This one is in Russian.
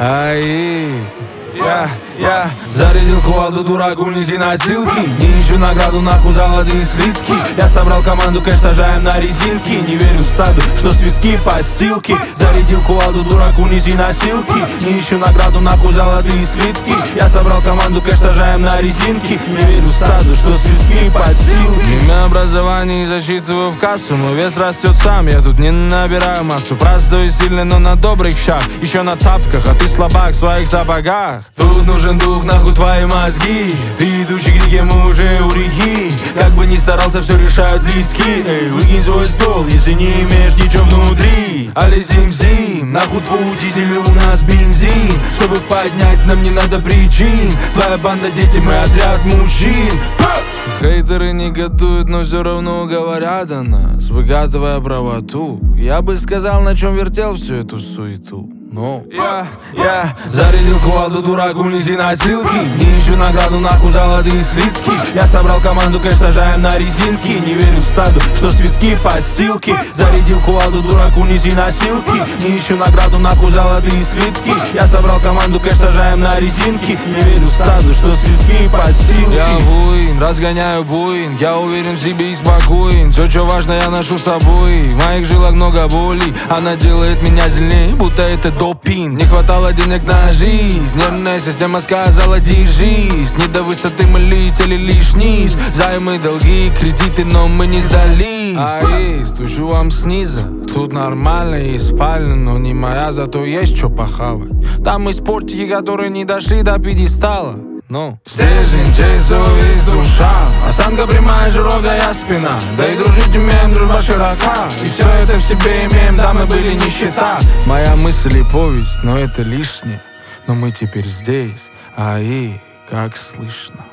Ай, я зарядил кувалду, дурак, унеси носилки. Не ищу награду, нахуй золотые слитки. Я собрал команду, кэш сажаем на резинки. Не верю стаду, что свистки постилки. Зарядил кувалду, дурак, унеси носилки. Не ищу награду, нахуй золотые слитки. Я собрал команду, кэш сажаем на резинки. Не верю стаду, что свистки постилки. Имя образование засчитываю в кассу. Мой вес растет сам, я тут не набираю массу. Простой и сильный, но на добрых щах. Еще на тапках, а ты слабак в своих сапогах. Тут нужен дух, нахуй твои мозги. Ты идущий к реке, мы уже у реки. Как бы ни старался, все решают листки. Эй, выкинь свой стол, если не имеешь ничего внутри. Али зим-зим, нахуй твой дизель, у нас бензин. Чтобы поднять, нам не надо причин. Твоя банда, дети, мы отряд мужчин. Хейтеры негодуют, но все равно говорят о нас, выкатывая правоту. Я бы сказал, на чем вертел всю эту суету. Но я зарядил кувалду, дурак, унеси носилки. Не ищу награду, нахуй золотые слитки. Я собрал команду, кэш сажаем на резинки. Не верю стаду, что свистки постилки. Зарядил кувалду, дурак, унеси носилки. Не ищу награду, нахуй золотые слитки. Я собрал команду, кэш сажаем на резинки. Не верю стаду, что свистки постилки. Я воин, разгоняю буин. Я уверен в себе и спокоен. Все, что важно, я ношу с собой. В моих жилах много боли. Она делает меня сильнее, будто это допинг. Не хватало денег на жизнь. Нервная система сказала держись. Не до высоты мы летели лишь вниз. Займы, долги, кредиты, но мы не сдались. Стучу вам снизу. Тут нормально, есть спальня, но не моя, зато есть что похавать. Там есть портики, которые не дошли до пьедестала. Стержень, честь, совесть, душа. Осанка прямая, широкая спина. Да и дружить умеем, дружба широка. И все это в себе имеем, да мы были нищета. Моя мысль и повесть, но это лишнее. Но мы теперь здесь, как слышно.